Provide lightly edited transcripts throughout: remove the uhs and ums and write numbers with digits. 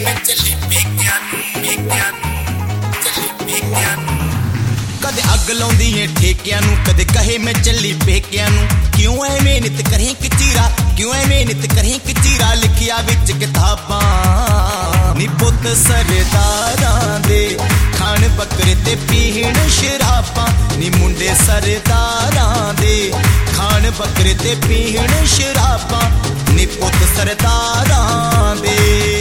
कदे अग लाउंदी है ठेकियां नूं, कदे कहे मैं चली पेकियां नूं। क्यों ऐ मेहनत करें कचीरा, क्यों ऐ मेहनत करें कचीरा, लिखिया विच किताबां नी पुत सरदारां दे, खाण बकरे ते पीण शराबां नी मुंडे सरदारां दे, खाण बकरे ते पीण शराबां नी पुत सरदारां दे।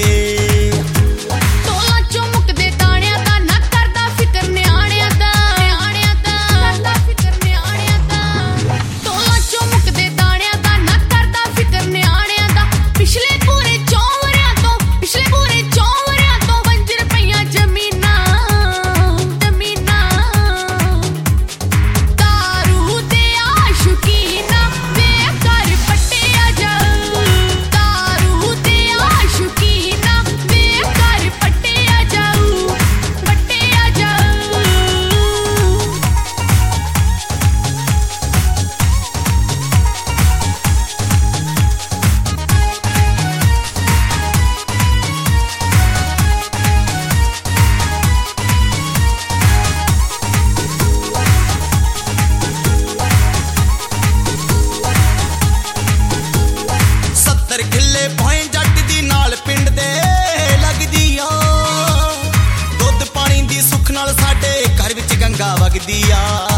वगदी आ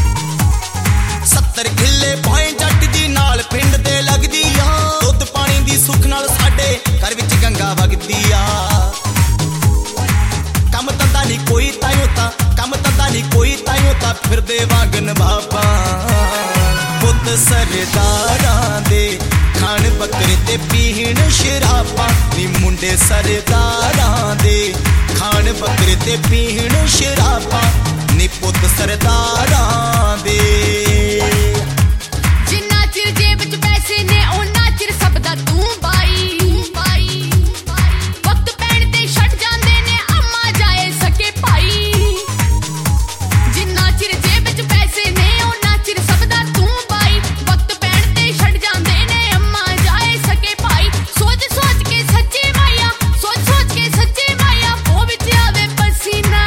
70 किले भाएं जट दी नाल पिंड दे लगदी आ, दुध पानी दी सुख नाल साडे घर विच गंगा वगदी आ। कम धंधा नहीं कोई ताइयों तां, कम धंधा नहीं कोई ताइयों तां, फिरदे वांगन बाबा पुत सरदारां दे, खाण बकरे ते पीण शराबां नी मुंडे सरदारां दे, खाण बकरे ते पीण शराबां नी पुत सरदारां दे। जिन्ना चिर जेब च पैसे ने उन्ना चिर सब दा तू बाई, वक्त पैण ते छड़ जांदे ने अम्मा जाए सके भाई। जिन्ना चिर जेब च पैसे ने उन्ना चिर सब दा तू बाई, वक्त पैण ते छड़ जांदे ने अम्मा जाए सके भाई। सोच सोच के सच्चे माया, सोच सोच के सच्चे माया, वो विच आवे पसीना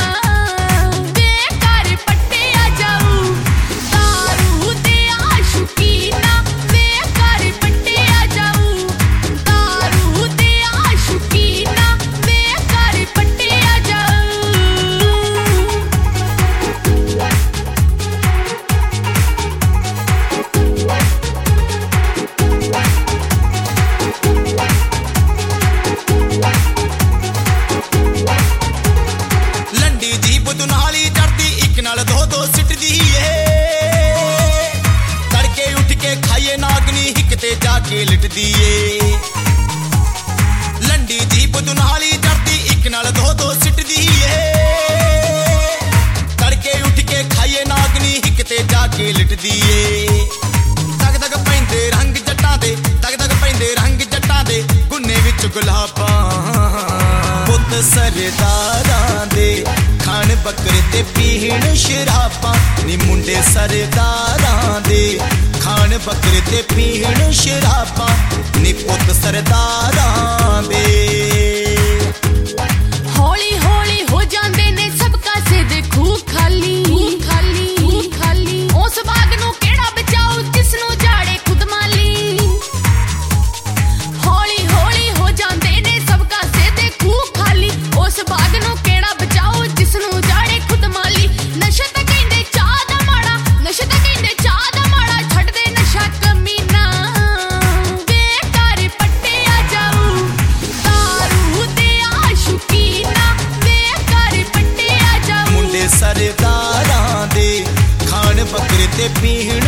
जाके लिटदी ए। लंडी दी बदुनाली जड़दी इक नाल दो दो सिटदी ए, तड़के उठ के खाइए नागनी हिक ते जाके लिटदी ए। तग तग पैंदे रंग जट्टां दे, तग तग पैंदे रंग जट्टां दे, गुन्ने विच गुलाबां पुत सरदारां दे, खाण बकरे ते पीण शराबां नी मुंडे सरदारां दे, खाण बकरे ते पीण शराबां नी पुत सरदारां दे। हौली हौली हो जांदे ने सब कासे दे खूह खाली, उस बाग नूं केड़ा बचाओ जिस नूं जाड़े खुद माली। हौली हौली हो जांदे ने सब कासे दे खूह खाली, उस बाग नूं केड़ा बचाओ जिस नूं जाड़े खुद माली। नशा तां कहंदे चाह दा माड़ा, नशा तां कहंदे चाह दा माड़ा, छड्ड दे नशा कमीना बेकार पट्टिया जाऊ, दारू ते आशुकीना बेकार पट्टिया जाऊ। मुंडे सरदारां दे, खाण बकरे ते पीण